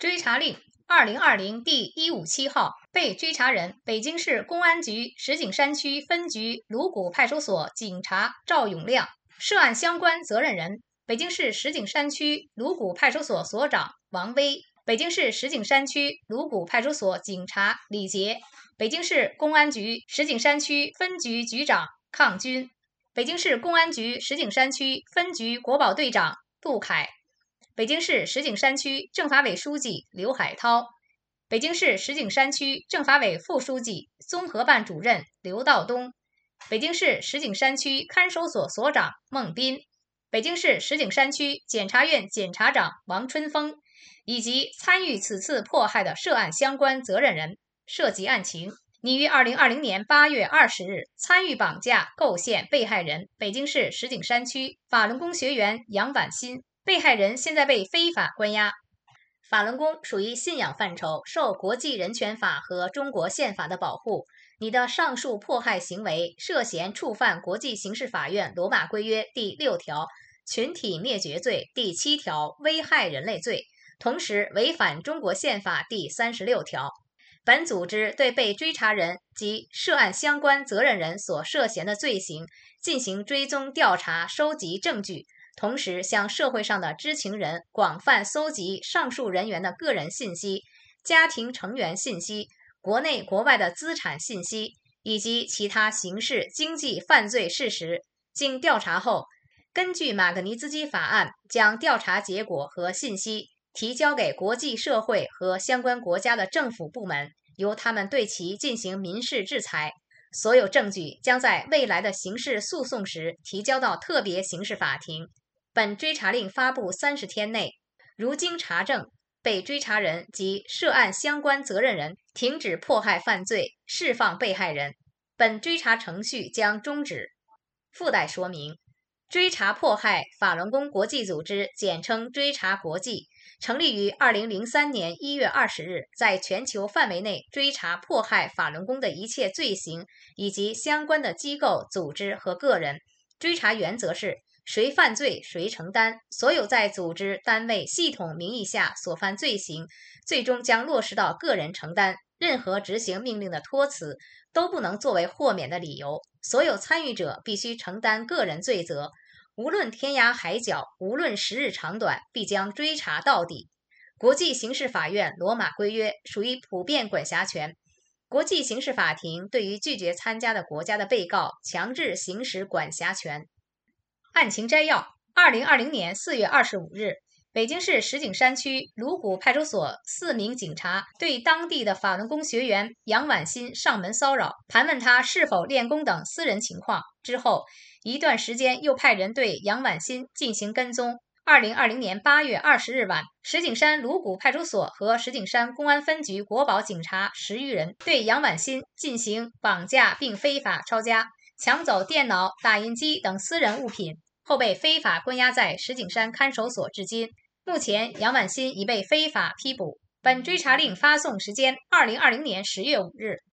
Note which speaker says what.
Speaker 1: 追查令2020第157号，被追查人北京市公安局石景山区分局鲁谷派出所警察赵永亮，涉案相关责任人北京市石景山区鲁谷派出所所长王威，北京市石景山区鲁谷派出所警察李杰，北京市公安局石景山区分局局长抗军，北京市公安局石景山区分局国保队长杜凯，北京市石景山区政法委书记刘海涛，北京市石景山区政法委副书记、综合办主任刘道东，北京市石景山区看守所所长孟斌，北京市石景山区检察院检察长王春风，以及参与此次迫害的涉案相关责任人。涉及案情，拟于2020年8月20日参与绑架、构陷被害人北京市石景山区法轮功学员杨婉欣，被害人现在被非法关押。法轮功属于信仰范畴，受国际人权法和中国宪法的保护。你的上述迫害行为涉嫌触犯国际刑事法院罗马规约第6条群体灭绝罪、第7条危害人类罪，同时违反中国宪法第36条。本组织对被追查人及涉案相关责任人所涉嫌的罪行进行追踪调查，收集证据，同时向社会上的知情人广泛搜集上述人员的个人信息、家庭成员信息、国内国外的资产信息以及其他刑事经济犯罪事实。经调查后，根据马格尼兹基法案，将调查结果和信息提交给国际社会和相关国家的政府部门，由他们对其进行民事制裁。所有证据将在未来的刑事诉讼时提交到特别刑事法庭。本追查令发布30天内，如经查证，被追查人及涉案相关责任人停止迫害犯罪，释放被害人，本追查程序将终止。附带说明：追查迫害法轮功国际组织，简称追查国际，成立于2003年1月20日，在全球范围内追查迫害法轮功的一切罪行以及相关的机构、组织和个人。追查原则是谁犯罪谁承担，所有在组织、单位、系统名义下所犯罪行，最终将落实到个人承担。任何执行命令的托辞都不能作为豁免的理由。所有参与者必须承担个人罪责，无论天涯海角，无论时日长短，必将追查到底。国际刑事法院罗马规约属于普遍管辖权，国际刑事法庭对于拒绝参加的国家的被告强制行使管辖权。案情摘要：2020年4月25日，北京市石景山区鲁谷派出所4名警察对当地的法轮功学员杨婉欣上门骚扰，盘问他是否练功等私人情况。之后一段时间又派人对杨婉欣进行跟踪。2020年8月20日晚，石景山鲁谷派出所和石景山公安分局国保警察10余人对杨婉欣进行绑架并非法抄家，抢走电脑、打印机等私人物品，后被非法关押在石景山看守所至今。目前杨婉欣已被非法批捕。本追查令发送时间：2020年10月5日。